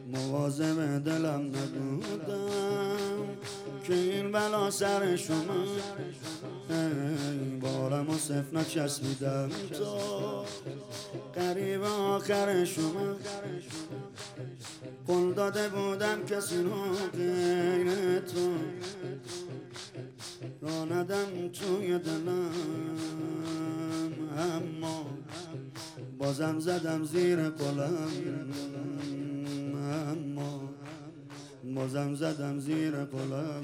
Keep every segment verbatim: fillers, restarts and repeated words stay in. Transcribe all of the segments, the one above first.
مواظب دلم نبودم که این بلا سر شما، ای بارم و صف نچسبیدم تو قریب آخر شما. قول داده بودم کسی رو غیر تو را ندم توی دلم، اما بازم زدم زیر قلم، اما بازم زدم زیر قلم.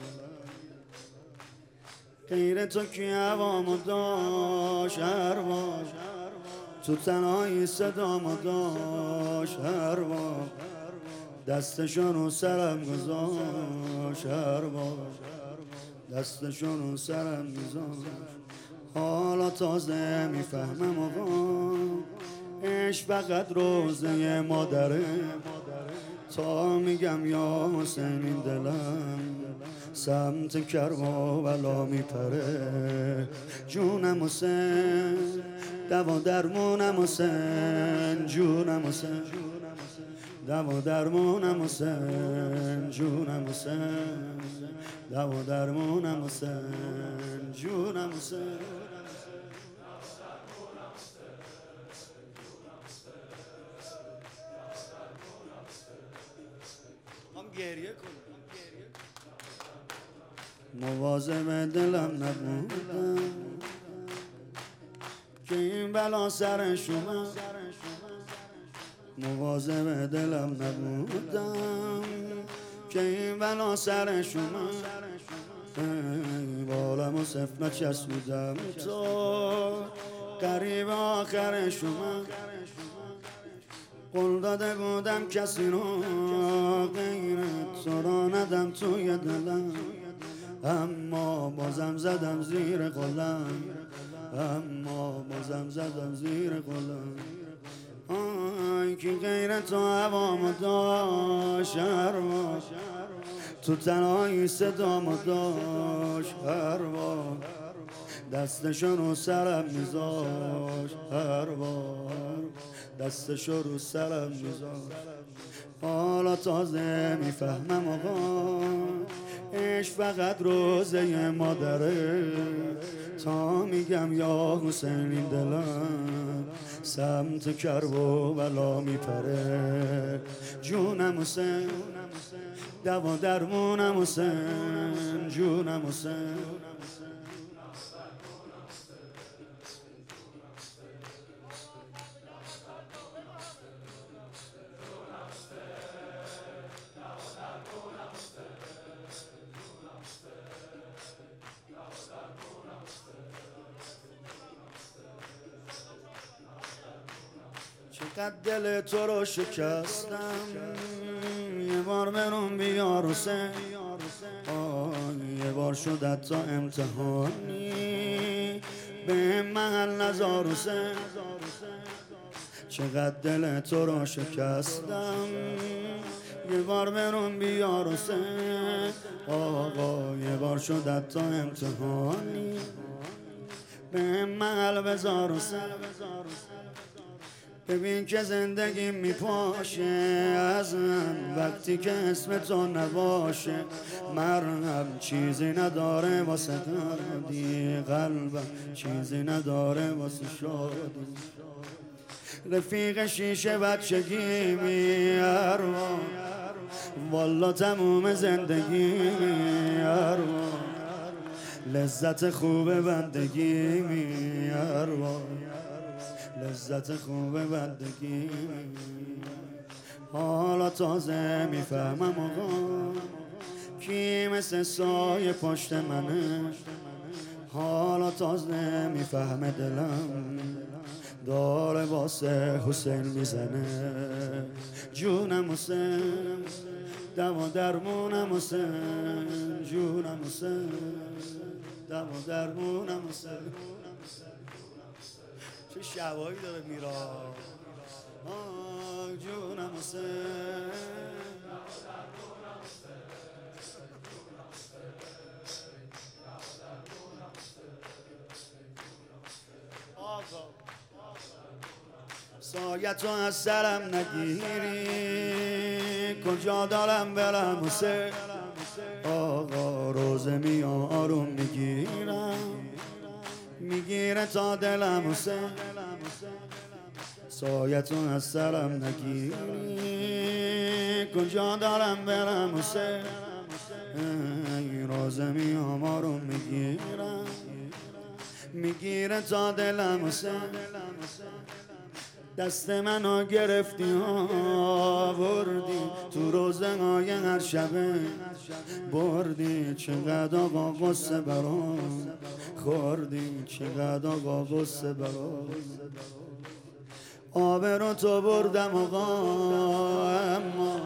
غیر تو کی هوامو داشت هر بار، تو تنهایی صدامو داشت هر بار، دستشو رو سرم گذاشت هر بار، دستشو رو سرم گذاشت. حالا تازه میفهمم آقا عشق فقط روزه مادره، تا میگم یا حسین این دلم سمت کربلا میپره. جونم حسین دوا درمونم حسین، جونم حسین دوا درمونم حسین، جونم حسین دوا درمونم حسین، جونم حسین. گریه کنم مواظب دلم نبودم که این بلا سر شما، مواظب دلم نبودم که این بلا سر شما. بالم و صف نچسبیدم تو قریب آخر شما. قول داده بودم کسی رو غیر تو را ندم توی دلم، اما بازم زدم زیر قلم، اما بازم زدم زیر قلم. آی که غیر تو هوامو داشت هر بار، تو تنهایی صدامو داشت هر بار، دستشو رو سرم میذاشت هر بار، دستشو رو سرم میذاشت. حالا تازه میفهمم آقا عشق فقط روزه مادره، تا میگم یا حسین این دلم سمت کربلا میپره. جونم حسین دوا درمونم حسین، جونم حسین چقدر دل تو رو شکستم، یه بار برون بیار حسین، یه بار شدت تا امتحانی به محل نزار حسین. چقدر دل تو رو شکستم، یه بار برون بیار حسین، آقا یه بار شدت تا امتحانی به محل بزار حسین. ببین که زندگی میپاشه از من وقتی که اسم تو نباشه، مرهم چیزی نداره واسه دردی، قلبم چیزی نداره واسه شادی. رفیق شیشه بچگی میارم والا تموم زندگی میارم، لذت خوب بندگی میارم، لذت خوب بندگی. حالا تازه میفهمم آقا کی مثل سایه پشت منه، حالا تازه میفهمه دلم داره واسه حسین میزنه. جونم حسین دوا درمونم حسین، جونم حسین دوا درمونم حسین. چه شبایی داره میرا جونم حسین. سایه تو از سرم نگیری، کجا دارم برم حسین آقا روزه میام آروم میگیرم میگیره تا دلم حسین سایتون از سرم نگیری کجا دارم برم حسین روزه میام آروم میگیرم میگیره تا دلم حسین دست منو گرفتی آوردی تو روزه های هر شبه بردی چقدر آقا غصه برام خوردی چقدر آقا غصه برام آب رو تو بردم آقا اما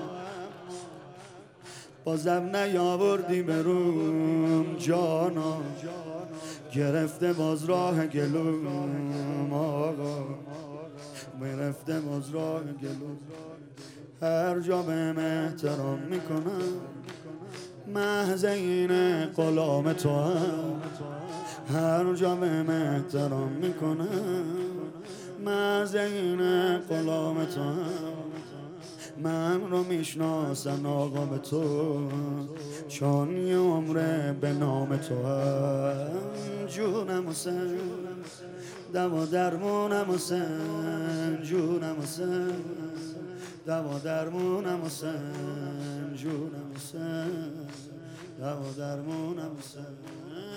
بازم نیاوردی بروم جانا گرفته باز راه گلوم آقا گرفته باز راه گلوم هر جا بهم احترام میکنم محض این غلام تو هم هر جا بهم احترام میکنم محض این غلام تو هم من رو میشناسن آقا به تو چون یه عمره به نام تو هم جونم حسین دوا درمونم حسین جونم حسین دوا درمونم حسین جونم حسین دوا درمونم حسین